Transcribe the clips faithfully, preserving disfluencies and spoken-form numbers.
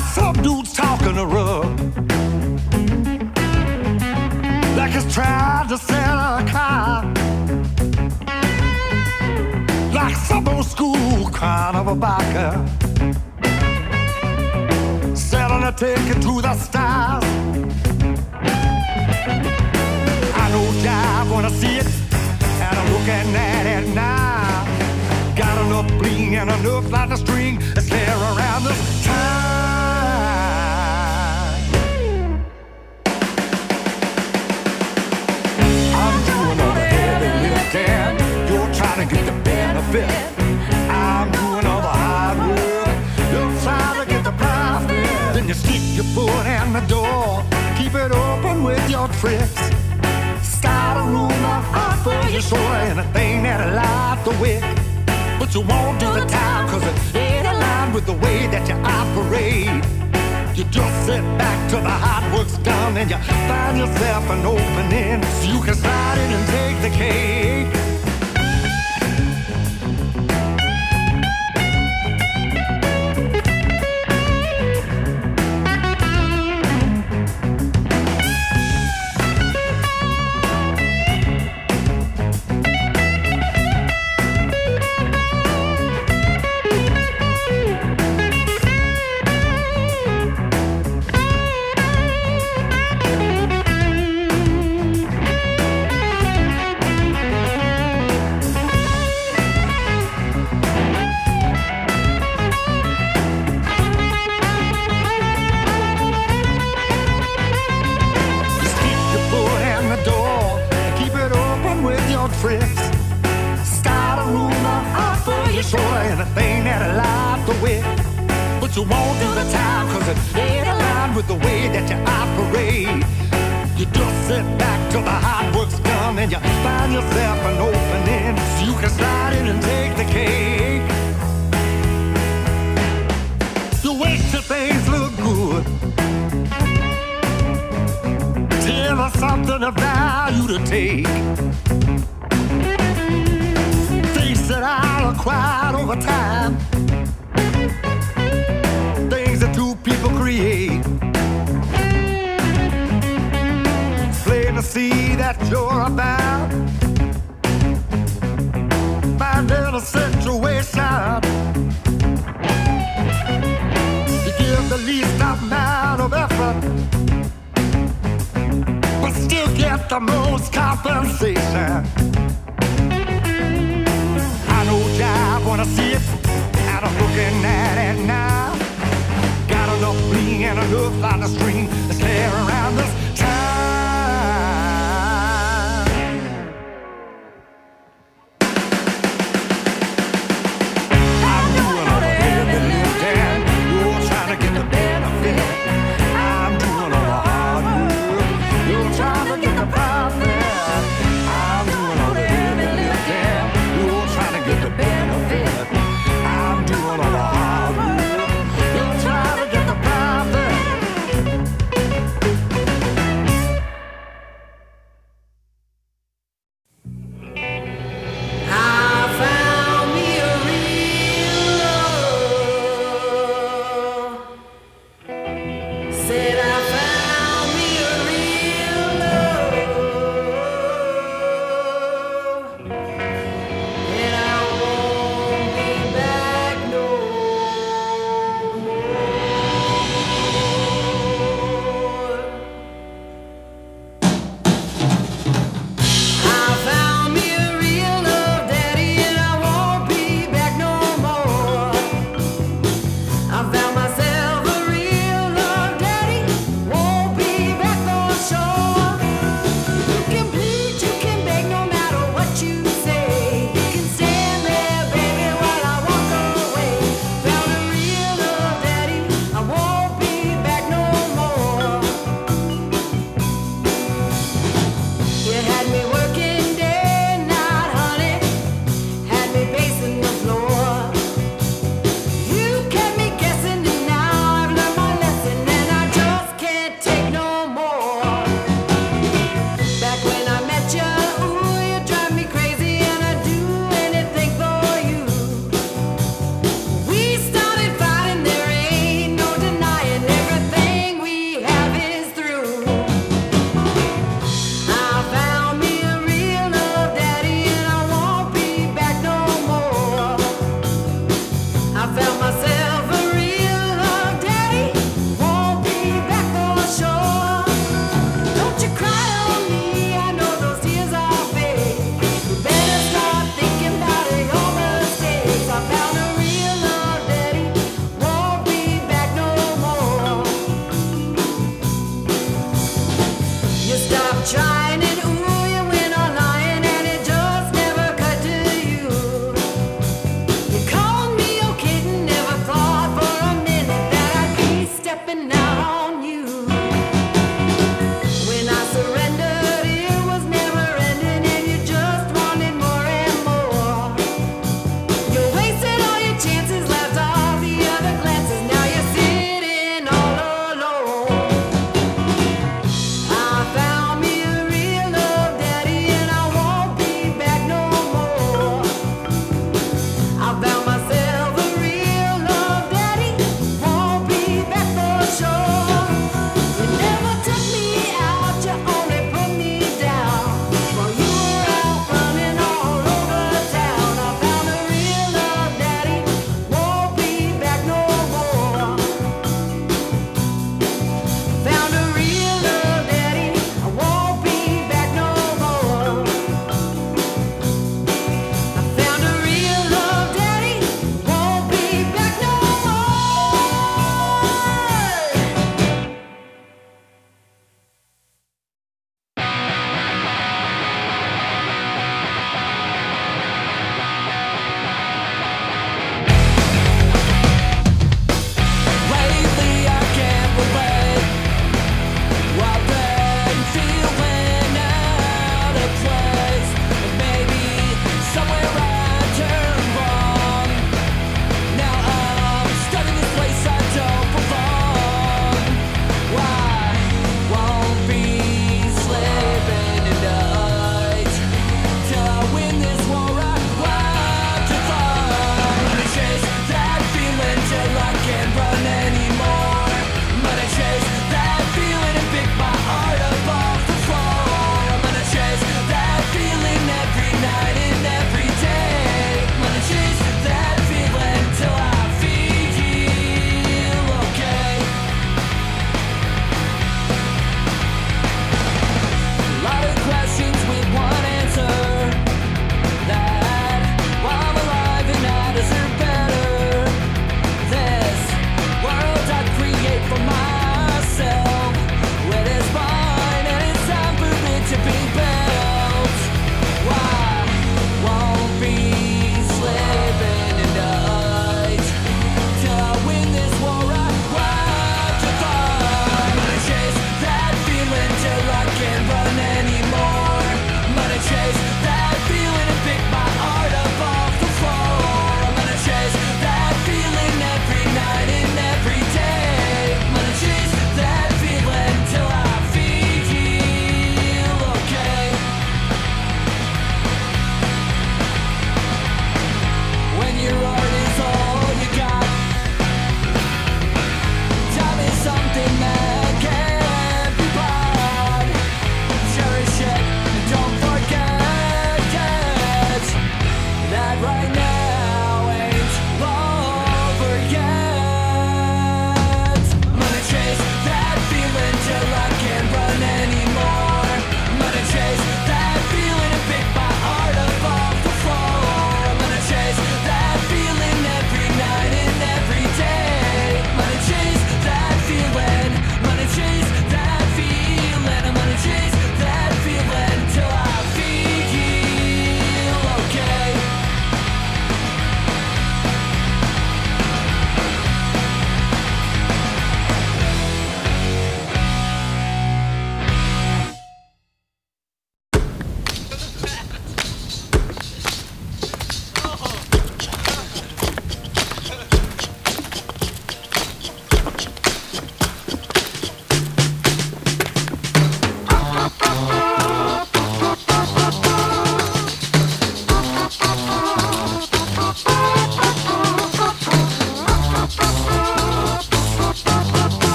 some dudes talking a rug, like he's trying to sell a car, like some old school kind of a biker, selling a ticket to the stars. I know Jive wanna see it, and I'm looking at it now. Got enough bling and enough like a string to scare around the time. I'm doing all the heavy lifting, you're trying to get the benefit. I'm doing all the hard work, you're trying to get the profit. Then you stick your foot in the door, keep it open with your tricks. Start a rumor, offer you sure anything that'll light the wick. But you won't do the time, cause it ain't aligned with the way that you operate. You just sit back till the hard work's done and you find yourself an opening so you can slide in and take the cake. Tricks. Start a rumor, offer you sure anything that'll light the wick. But you won't do the time, cause it ain't aligned with the way that you operate. You just sit back till the hard work's done and you find yourself an opening so you can slide in and take the cake. You wait till things look good, till there's something of value to take. That I acquired over time, things that two people create. It's plain to see that you're about finding a situation. You give the least amount of effort, but still get the most compensation. I know Jive wanna see it, and I'm looking at it now. Got enough bling and enough line of string to scare around this time. I'm doing all the heavy lifting, you're trying to get the benefit. I'm doing all the hard work, you're trying to get the profit. I'm doing all the heavy lifting, you're trying to get the benefit. I'm doing all the hard work, you're trying to get the profit.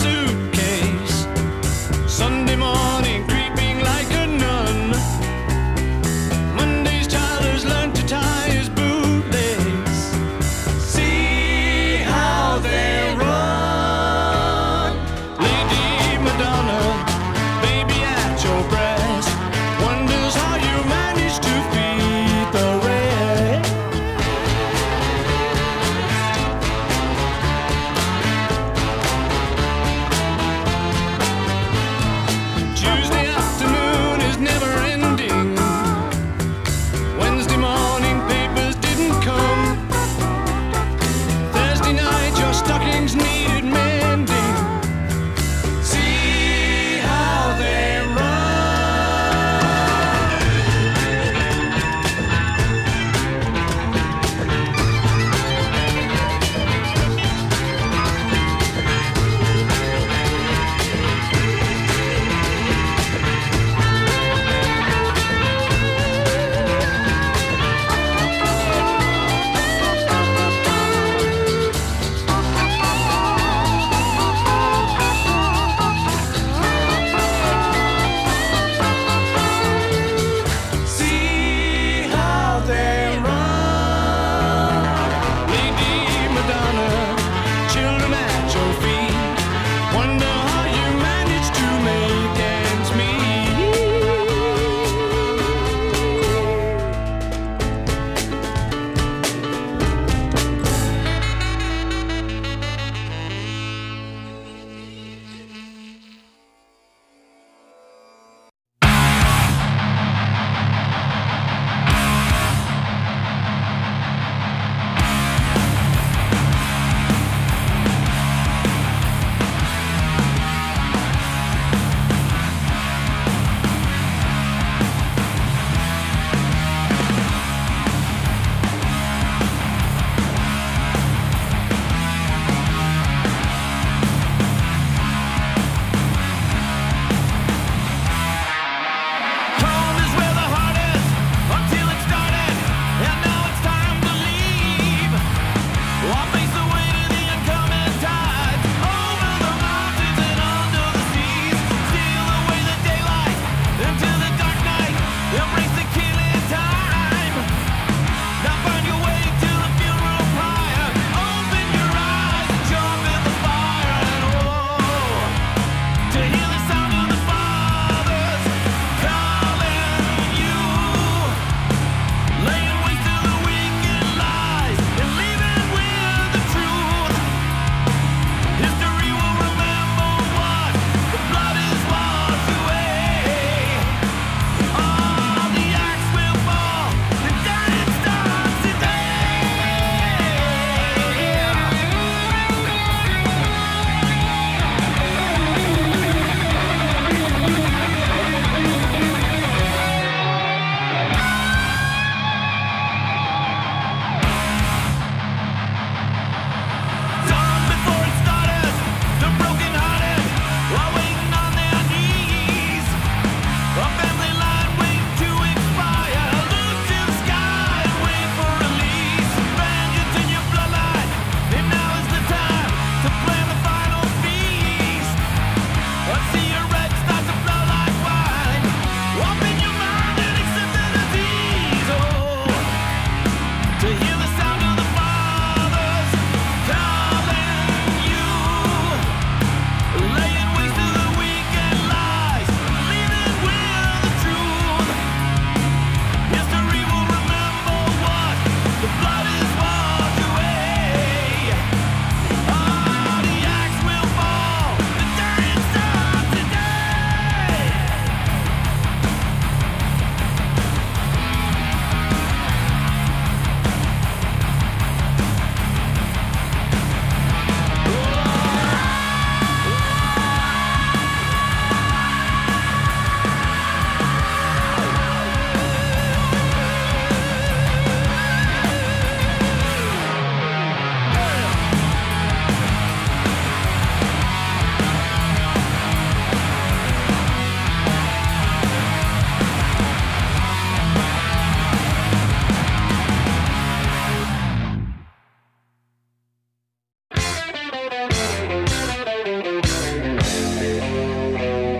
suitcase. Sunday morning creeping like a nun. Monday's child has learned to tie his bootlace. See how they run. Lady Madonna, baby at your breast, wonders how you manage to feed the rest.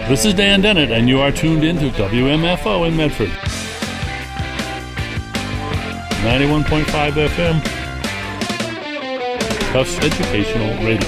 This is Dan Dennett, and you are tuned in to W M F O in Medford. ninety-one point five F M. Tufts Educational Radio.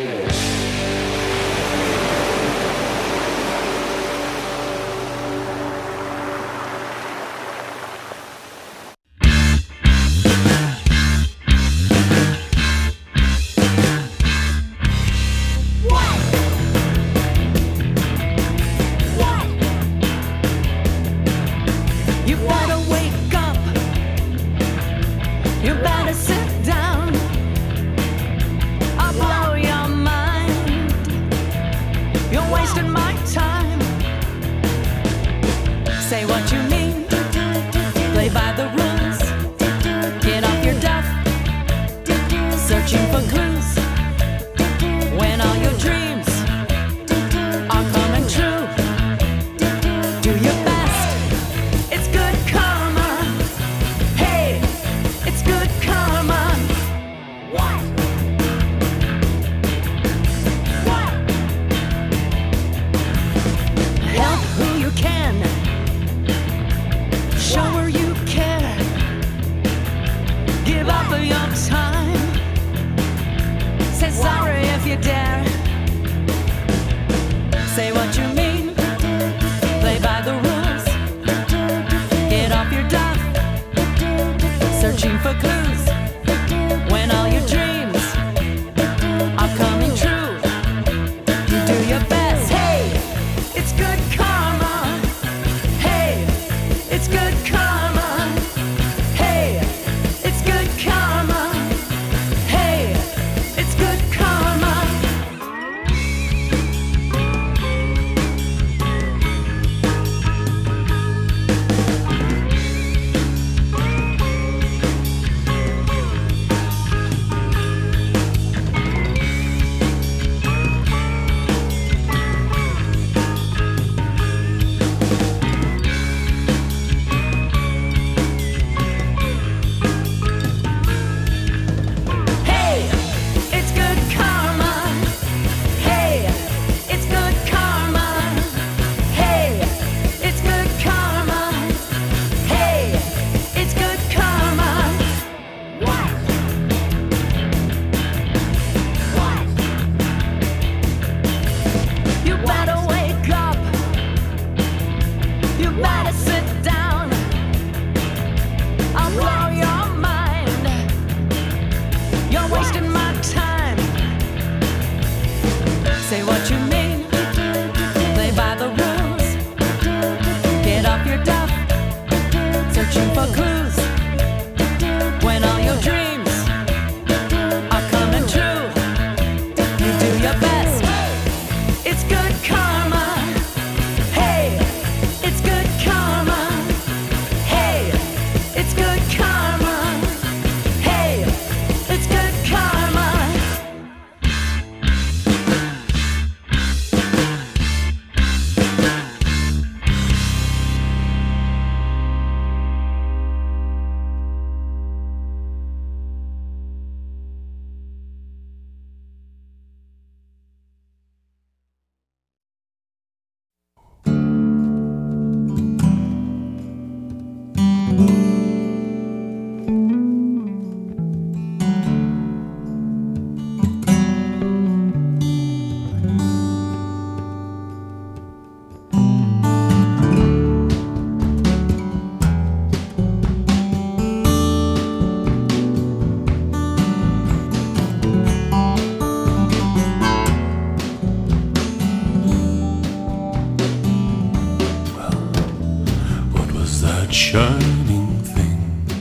Shining thing,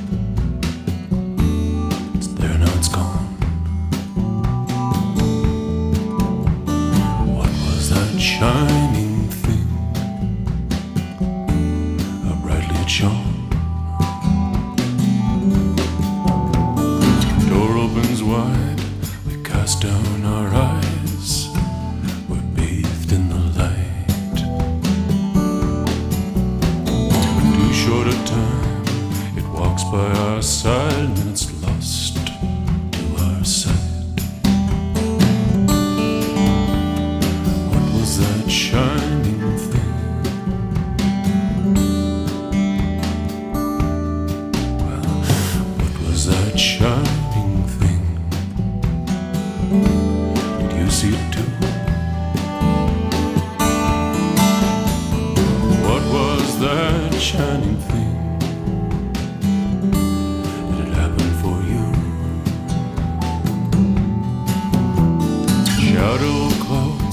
it's there now, it's gone. What was that shining thing? How brightly it shone. Door opens wide, we cast down our eyes, we're bathed in the light. Too short a time, it walks by our side, and then it's lost to our sight. What was that shining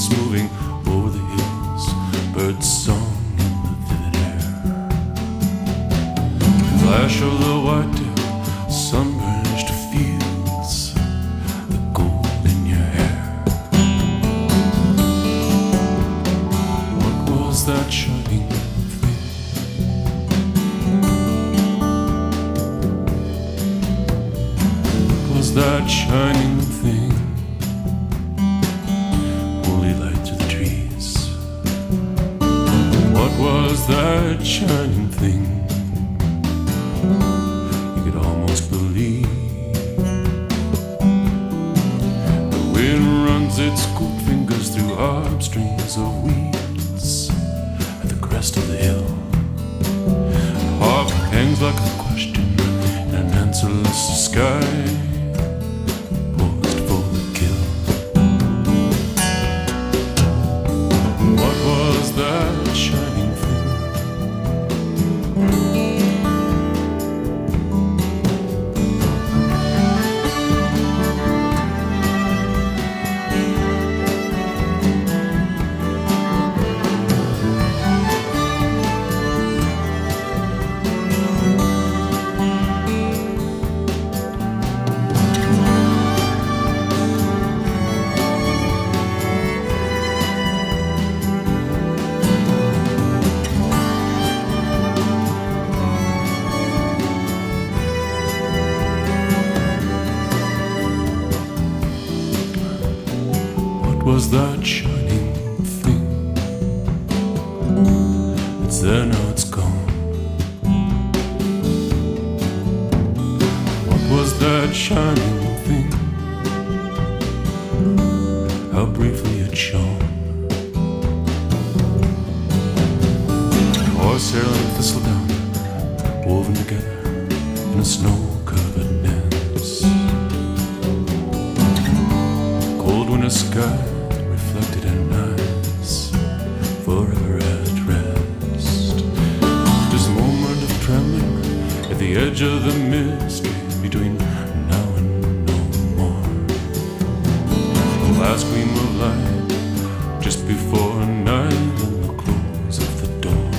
Footsteps moving over the hills, birds song in the vivid air. Flash of the whitetail, sunburnished fields, the gold in your hair. What was that shining thing? What was that shining thing? Was that shining thing you could almost believe? The wind runs its cool fingers through harp strings of weeds at the crest of the hill. The harp hangs like a question in an answerless sky, poised for the kill. What was that shining? Was that shining thing? It's there now, it's gone. What was that shining thing? How briefly it shone. Horsehair and thistledown woven together in a snow-covered nest. Cold winter sky reflected in eyes forever at rest. There's a moment of trembling at the edge of the mystery between now and no more. The last gleam of light just before night and the close of the door.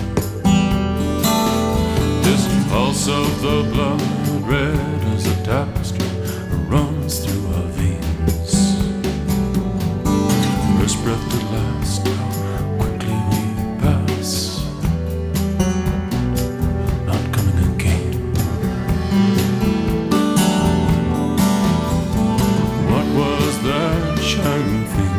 This pulse of the blood, red as a tapestry, runs through our veins. First breath to last, how quickly we pass, not coming again. What was that shining thing?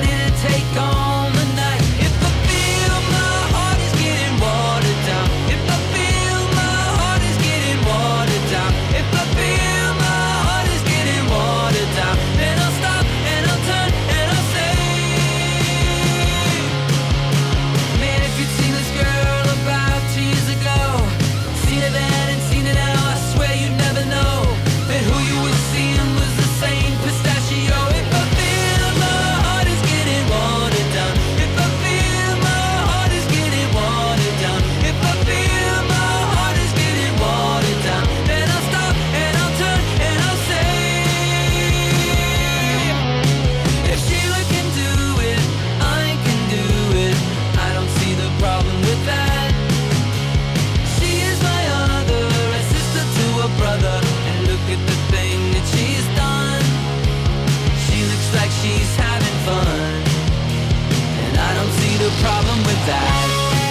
ready to take on the night. If I feel my heart is getting watered down, if I feel my heart is getting watered down, if I feel my heart is getting watered down, then I'll stop and I'll turn and I'll say, man, if you'd seen this girl about two years ago, seen her then and seen her now, I swear you'd never know that who you were seeing was the same pistachio. If I feel my heart is getting watered down, if I feel my heart is getting watered down, if I feel my heart is getting watered down, then I'll stop and I'll turn and I'll say, if Sheila can do it, I can do it. I don't see the problem with that. She is my other, a sister to a brother, and look at the thing that she's done. She looks like she's having fun, and I don't see the problem with that.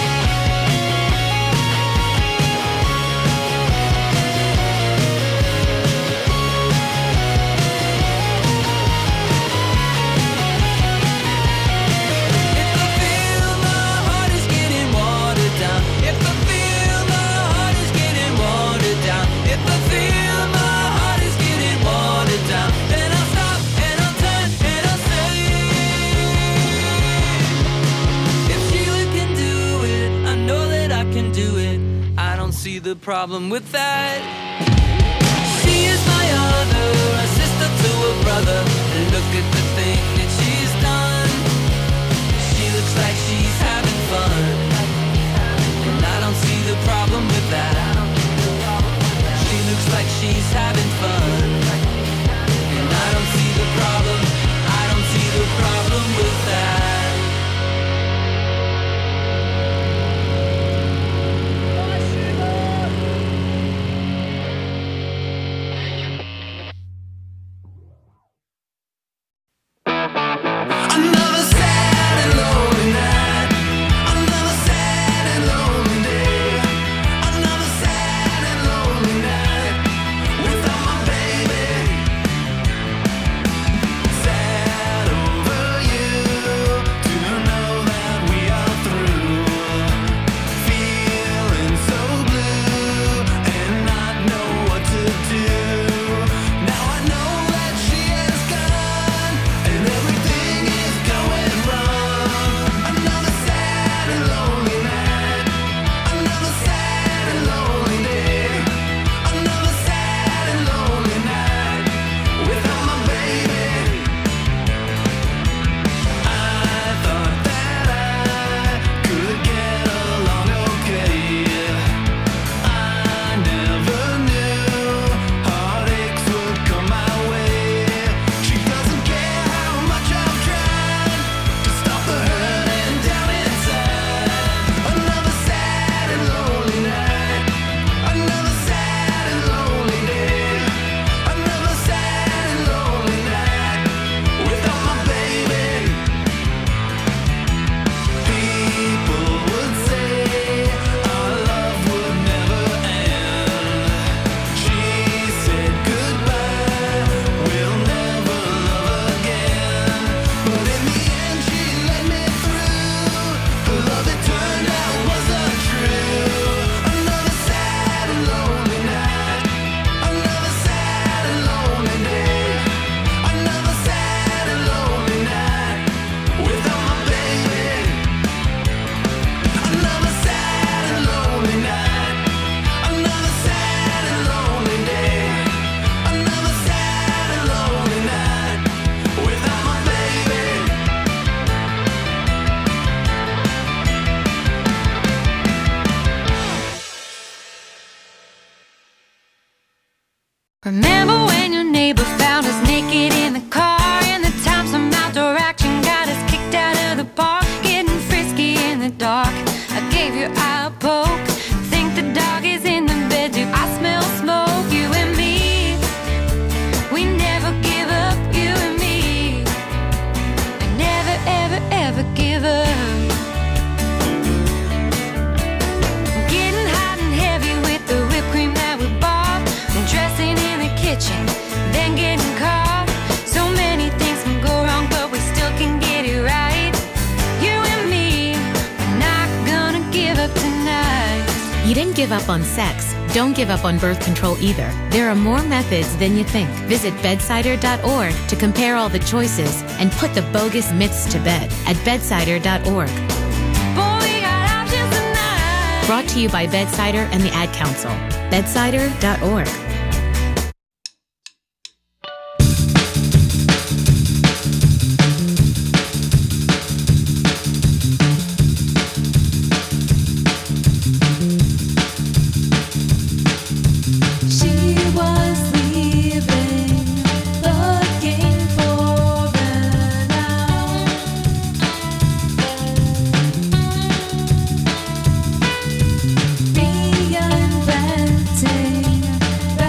If I feel my heart is getting watered down, if I feel my heart is getting watered down, if I feel my heart is getting watered down, then I'll stop and I'll turn and I'll say, if Sheila can do it, I know that I can do it. I don't see the problem with that. She is my other, a sister to a brother, and look at the thing that she's done. She looks like she's having fun, and I don't see the problem with that. She looks like she's having fun, and I don't see the problem, I don't see the problem with that. Another sad and lonely night, another sad and lonely day, another sad and lonely night without my baby. Sad over you to know that we are through, feeling so blue and not know what to do. Now I know that she has gone and everything is going wrong. Another sad and lonely night, another sad and lonely day, another sad and lonely night without my baby. I thought that I could get along okay. I never knew heartaches would come my way. She doesn't care how much I've tried to stop the hurting down inside. Another sad and lonely night, another sad and lonely day, another sad and lonely night without my baby. People would say our love would never end. She said goodbye, we'll never love again. But in the end she let me through. The love that turned out wasn't true. Another sad and lonely night, another sad and lonely day, another sad and lonely night without my baby. Another sad and lonely night, another sad and lonely day, another sad and lonely night without my baby. Remember when your neighbor found us naked in the car, and the time some outdoor action got us kicked out of the park, getting frisky in the dark. I gave your eye a poke, think the dog is in the bed too. I smell smoke, you and me. We never give up, you and me. We never, ever, ever give up. Getting hot and heavy with the whipped cream that we bought, and dressing in the kitchen Don't give up on sex. Don't give up on birth control either. There are more methods than you think. Visit bedsider dot org to compare all the choices and put the bogus myths to bed at bedsider dot org. Boy, we got options tonight. Brought to you by Bedsider and the Ad Council. bedsider dot org. She was leaving, looking for an out. Reinventing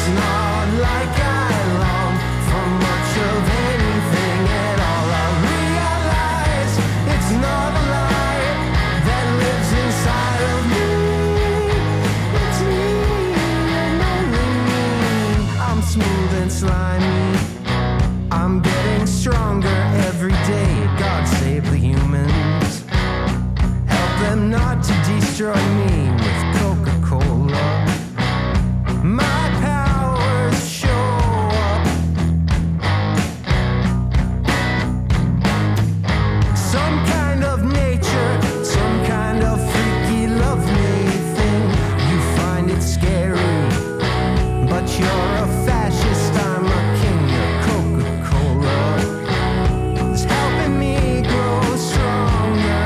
It's not like I long for much of anything at all. I realize it's not a lie that lives inside of me. It's me and only me. I'm smooth and slimy. I'm getting stronger every day. God save the humans. Help them not to destroy me with Coca-Cola. My powers show up. Some kind of nature, some kind of freaky lovely thing. You find it scary, but you're a fascist, I'm a king. Your Coca-Cola is helping me grow stronger.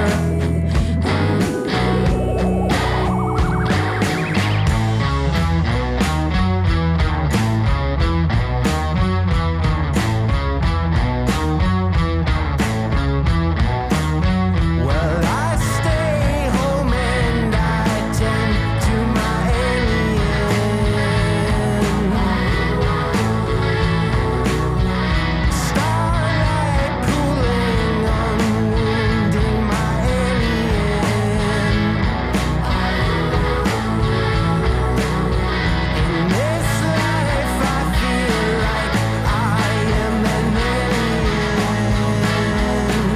Well, I stay home and I tend to my alien. Starlight cooling, unwounding my alien. In this life I feel like I am an alien.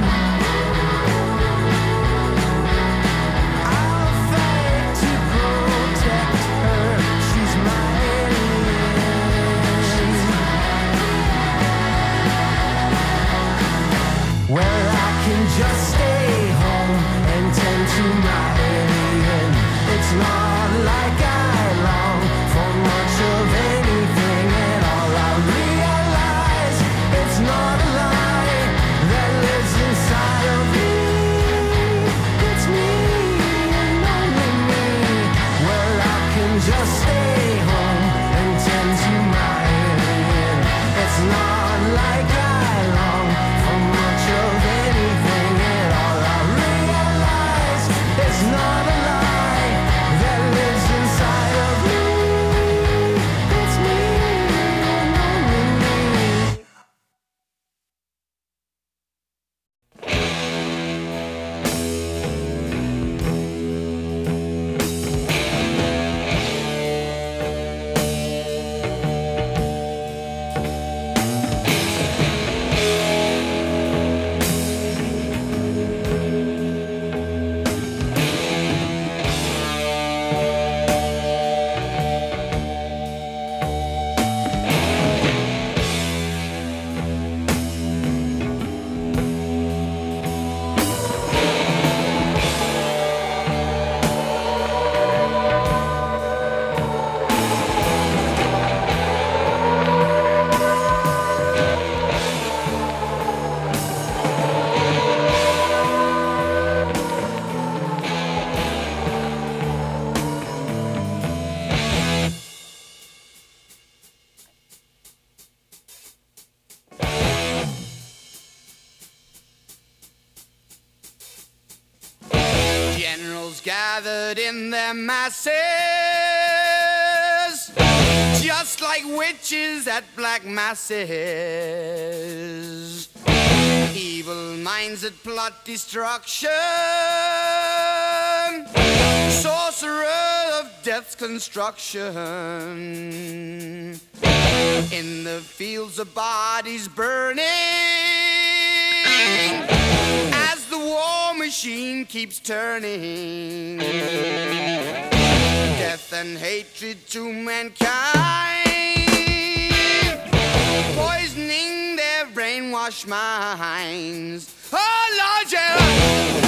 I'll fight to protect her. She's my alien. Well, I can just stay home and tend to my alien. It's not like I long for much of anything at all. I realize it's not a lie that lives inside of me. It's me and only me. Well, I can just stay home and tend to my alien. It's not like I long for much of anything at all. I realize it's not a lie that lives inside of me. It's me and only me. Generals gathered in their masses, just like witches at black masses. Evil minds that plot destruction, sorcerer of death's construction. In the fields of bodies burning, as the war machine keeps turning. Death and hatred to mankind, poisoning their brainwashed minds. Oh Lord, yeah.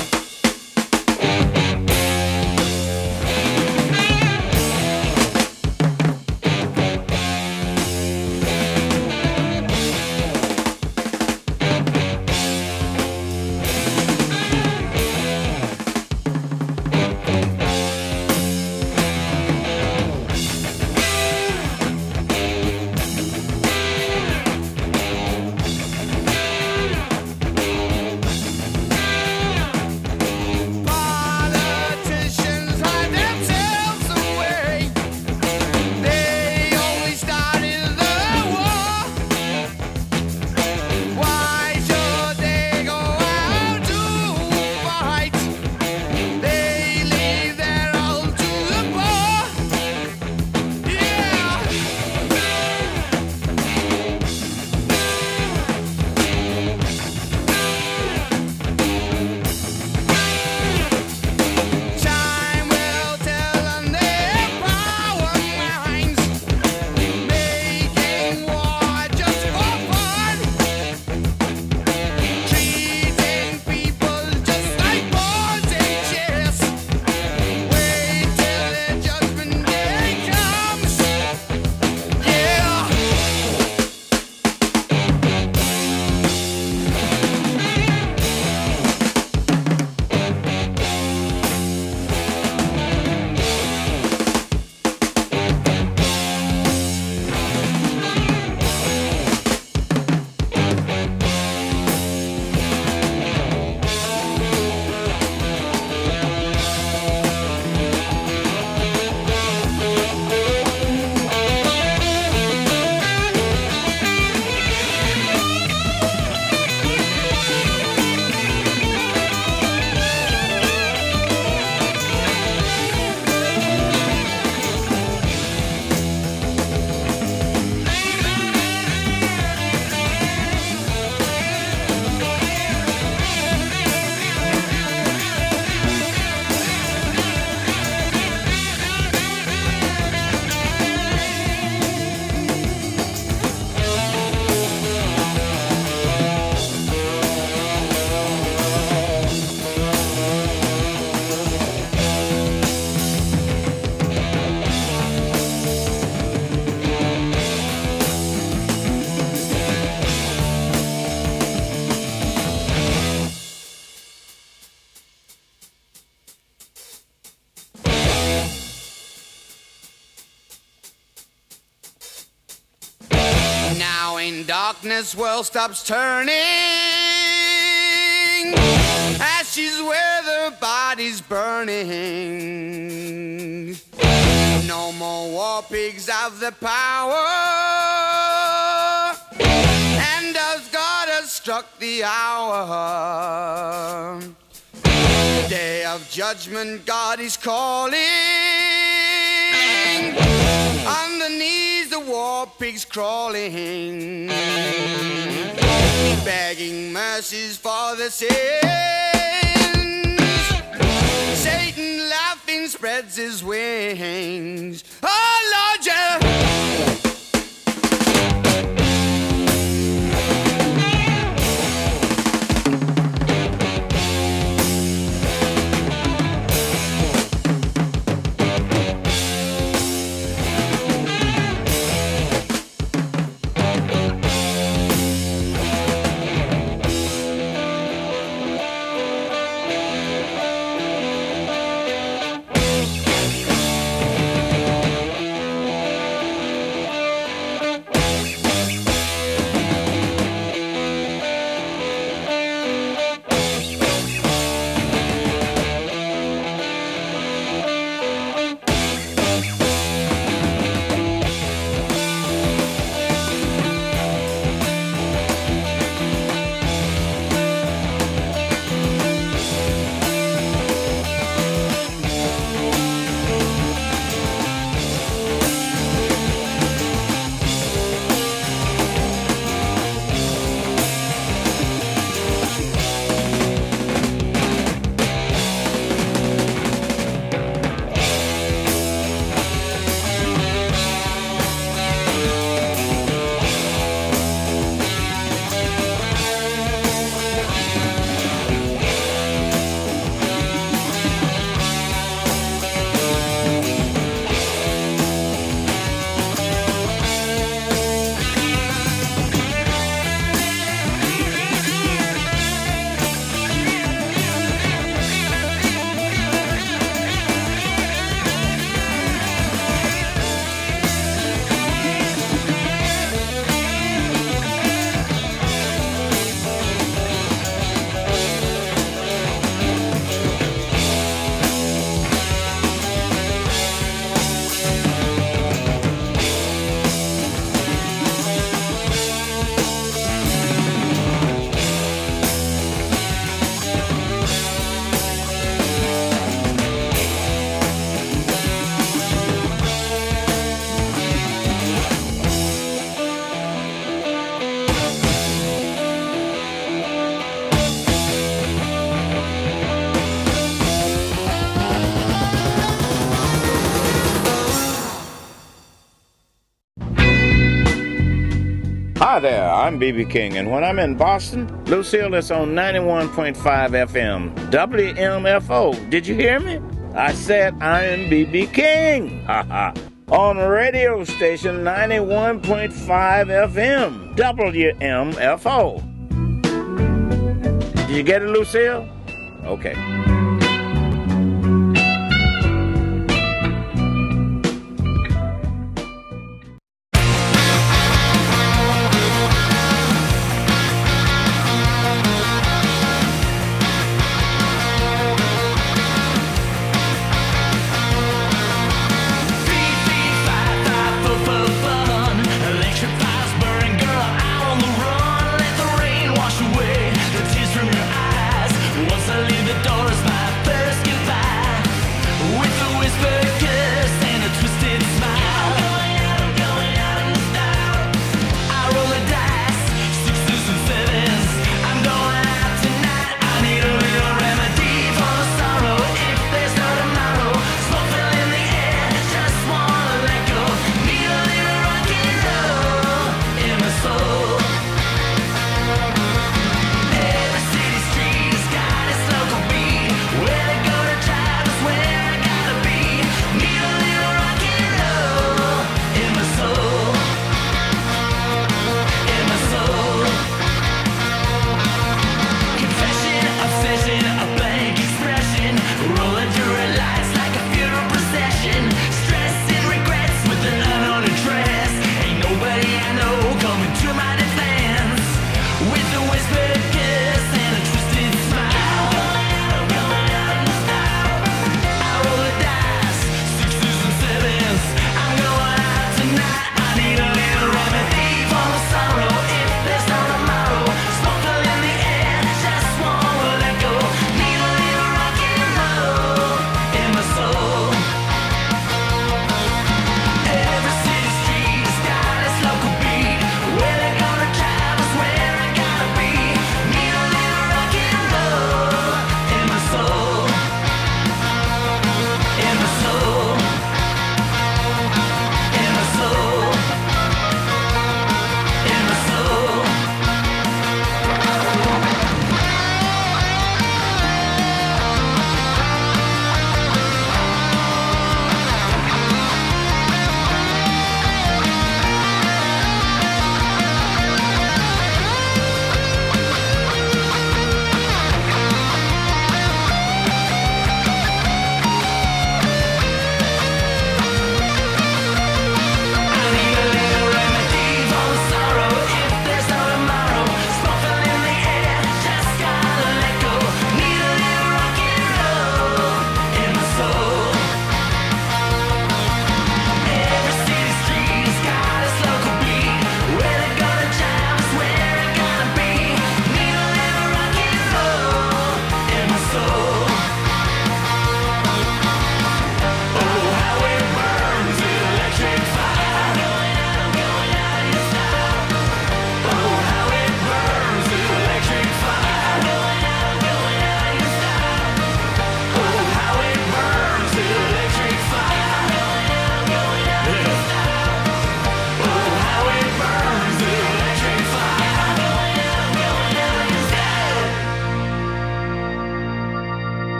in darkness, world stops turning. Ashes where the body's burning. No more war pigs have the power. And as God has struck the hour, day of judgment, God is calling. On the knees, the war pigs crawling, begging mercies for the sins. Satan laughing spreads his wings. Oh Lord, yeah. Hi there, I'm B B King, and when I'm in Boston, Lucille is on ninety-one point five F M, W M F O. Did you hear me? I said I am B B King. Ha ha. On radio station ninety-one point five F M, W M F O. Did you get it, Lucille? Okay. Doors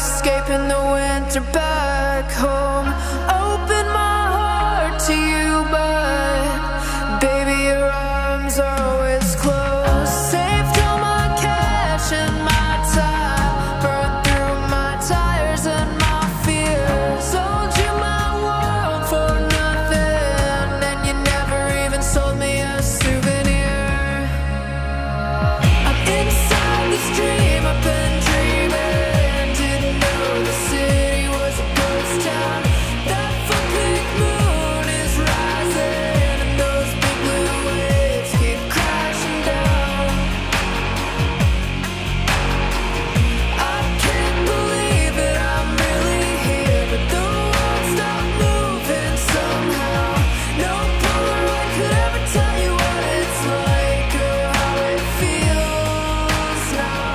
escaping the winter back home. Open my heart to you, but baby, your arms are always closed. Saved all my cash and my time, burned through my tires and my fears. Sold you my world for nothing, and you never even sold me a souvenir. I'm inside this dream I've been dreaming. Didn't know the city was a ghost town. That full pink moon is rising, and those big blue waves keep crashing down. I can't believe it, I'm really here, but the world stopped moving somehow. No Polaroid could ever tell you what it's like or how it feels now.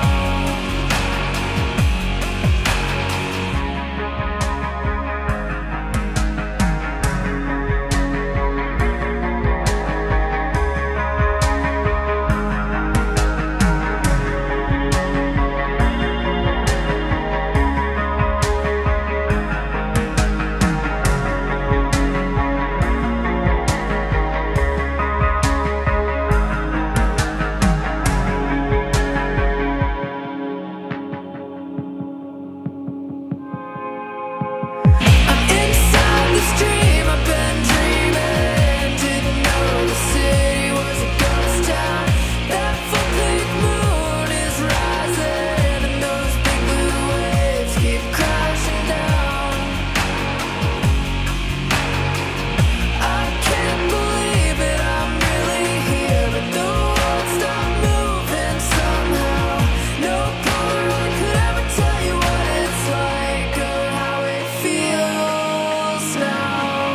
I'm inside this dream I've been dreaming. Didn't know the city was a ghost town. That full pink moon is rising, and those big blue waves keep crashing down. I can't believe it, I'm really here, but the world stopped moving somehow. No Polaroid could ever tell you what it's like or how it feels now.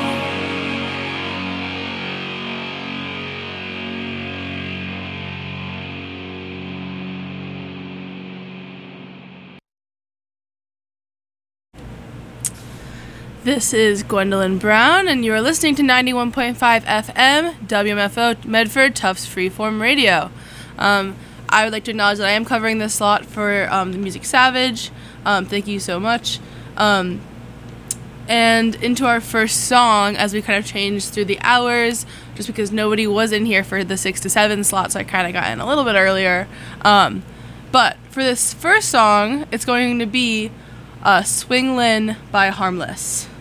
This is Gwendolyn Brown, and you are listening to ninety-one point five F M, W M F O Medford Tufts Freeform Radio. Um, I would like to acknowledge that I am covering this slot for um, the Music Savage. Um, thank you so much. Um, and into our first song, as we kind of changed through the hours, just because nobody was in here for the six to seven slot, so I kind of got in a little bit earlier. Um, but for this first song, it's going to be uh, Swing Lin by Harmless.